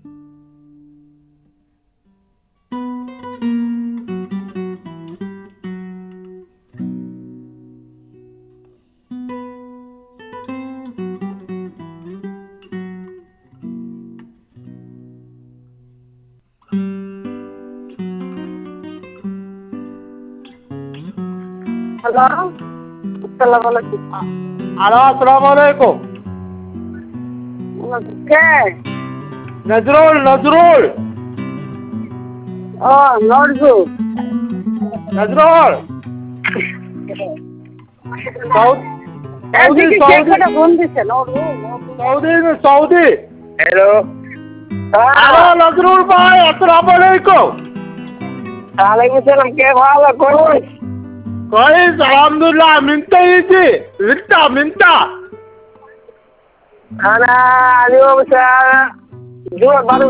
Hello, আসসালামু আলাইকুম। Hello, আসসালামু আলাইকুম। কে? নজরুল, নজরুল, ও নজরুল। নজরুল। সৌদি, এদিকে কে সৌদি, একটা ফোন দিছে? Nazrul, Nazrul. Saudi, Saudi. Hello, hello, Nazrul ভাই, আসসালামু আলাইকুম। ওয়ালাইকুম সালাম। কে ভালো কই? كويس الحمد لله. منتا يجي منتا انا اليوم الساعة 2 بعد